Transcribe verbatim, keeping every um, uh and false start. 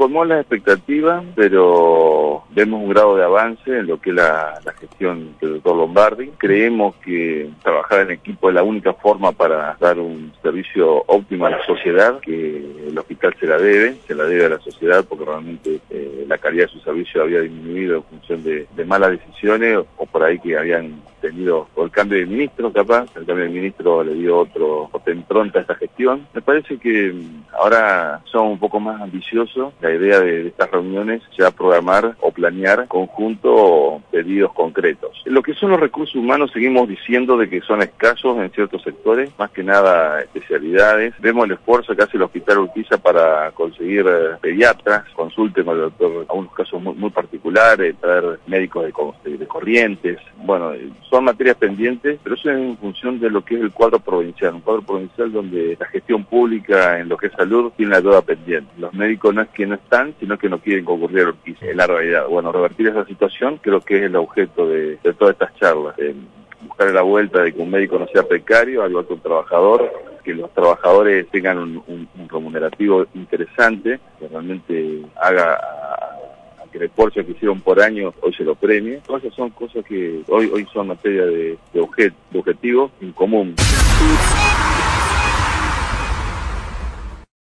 colmó las expectativas, pero vemos un grado de avance en lo que es la, la gestión del doctor Lombardi. Creemos que trabajar en equipo es la única forma para dar un servicio óptimo a la sociedad, que el hospital se la debe, se la debe a la sociedad, porque realmente eh, la calidad de su servicio había disminuido en función de, de malas decisiones, o por ahí que habían tenido, o el cambio de ministro capaz, el cambio de ministro le dio otro, otra impronta a esta gestión. Me parece que ahora son un poco más ambiciosos. La idea de, de estas reuniones ya programar o planear conjunto pedidos concretos. Lo que son los recursos humanos, seguimos diciendo de que son escasos en ciertos sectores, más que nada especialidades. Vemos el esfuerzo que hace el Hospital Urquiza para conseguir eh, pediatras, consulten con el doctor, algunos casos muy, muy particulares, traer médicos de, de Corrientes. Bueno, son materias pendientes, pero eso es en función de lo que es el cuadro provincial, un cuadro provincial donde la gestión pública en lo que es salud tiene la deuda pendiente. Los médicos no es que no están, sino que no quieren concurrir a Urquiza, en la realidad. Bueno, revertir esa situación creo que es el objeto de, de todas estas charlas, eh, buscar la vuelta de que un médico no sea precario, al igual que un trabajador, que los trabajadores tengan un, un, un remunerativo interesante, que realmente haga a, que el esfuerzo que hicieron por año hoy se lo premie. Todas esas son cosas que hoy hoy son materia de, de, objet, de objetivos en común.